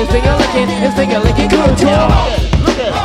His finger licking good, y'all. Look at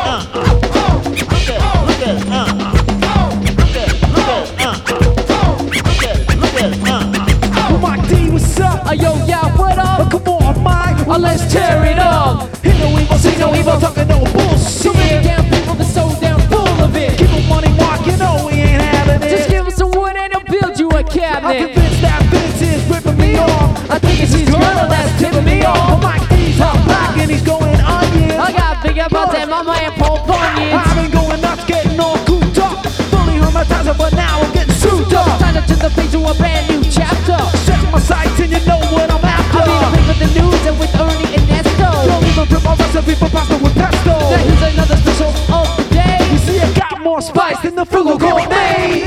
Mike D, what's up? Yo, yeah, what up? Come on, Mike. Let's tear it up. Hear no evil, see no evil, talking no bullshit. So many damn people that's so damn full of it. Keep on money, Mark, you know we ain't having it. Just give us some wood and they'll build you a I'm cabinet. convinced that Vince is ripping me off. I think it's his girl that's tipping me off. Mike D's hot black and he's going onion. I got big about that, my man Paul Bunyan. I've been going nuts, getting all cooped up. Fully hermetized, but now I'm getting suited up. Signed up to the page to a brand new chapter. Set my sights and you know what I'm after. I'll be the paper, the news, and with Ernie and Nesto. Don't even prep my recipe for pasta with pesto. Now here's another special of the day. You see, I got more spice than the frugal gourmet.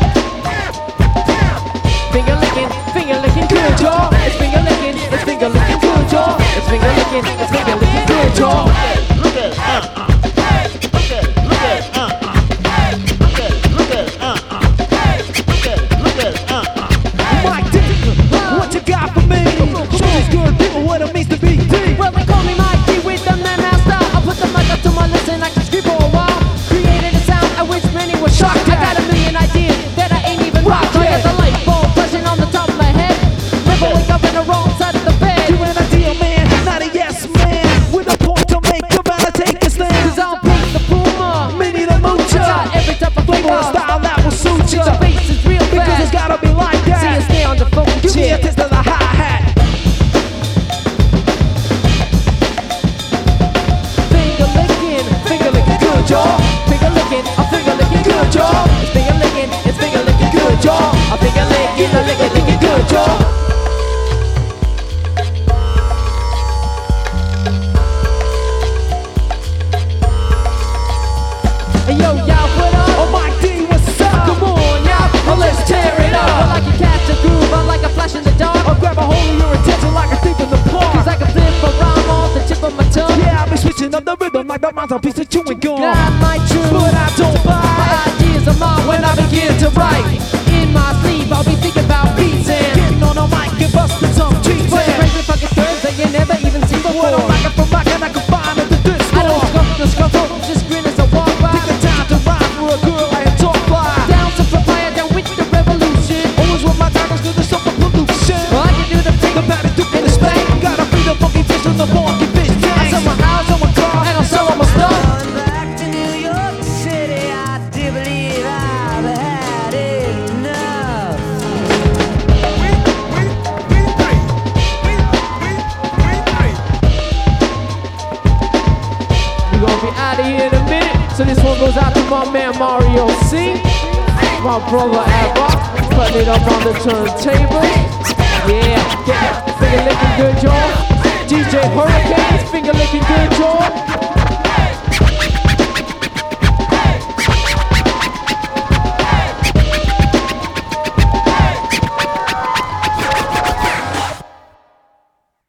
Finger licking good, y'all. It's finger licking good, y'all. It's finger licking good, y'all. Mike D, what you got for me? Show these good people what it means to be deep. Well, they call me Mike D with the man master. I put the mic up to my lips and I can scream for a while. Created a sound at which many were shocked. I got a million ideas that I ain't even rocked. I got the light bulb flashing on the top of my head. Never wake up in the wrong side of the bed. You an ideal man, not a yes man. With a point to make, you better take a stand. Cause I'm Pete the Puma. Mini the moocher. I got every type of Flavor flavor. a style that will suit you. The bass is real Because it's fast. gotta be like See that. us stay on the phone. Give me a taste of the hi-hat. Finger licking good, y'all. Finger licking good, y'all. It's finger licking good, y'all. I finger licking good, y'all. Hey, yo, y'all, what up? Oh, Mike D, what's up? Come on, y'all, oh, let's tear it up. I like you catch a groove, I like a flash in the dark. I'll grab a hold of your attention like a thief in the Cause park. I can flip a rhyme off the tip of my tongue. Yeah, I've been switching up the rhythm like the mouthpiece of chewing gum. God might choose, But I don't my buy. ideas are mine when I begin to write. In my sleep, I'll be thinking about beats and Getting on a mic and busting some cheats. putting crazy fucking terms that you never even seen before. What a mic from mic and I can find at the disc I don't store. scuffle, just grin as I walk by. Take the time to rhyme for a girl I had talk fly. Down to papaya, down with the revolution. Always with my diamonds to the suffer pollution. I can do the thing, The patty duke in the spank. Gotta feed the funky fish from the funky fish I tank. sell my house, sell my car, and I'll sell all my stuff. Going back to New York City, I do believe I've had enough. We're gonna be out of here in a minute. So this one goes out to my man Mario C. My brother Abba, putting it up on the turntable. Yeah, finger licking good, y'all. DJ Hurricanes, finger licking good, y'all.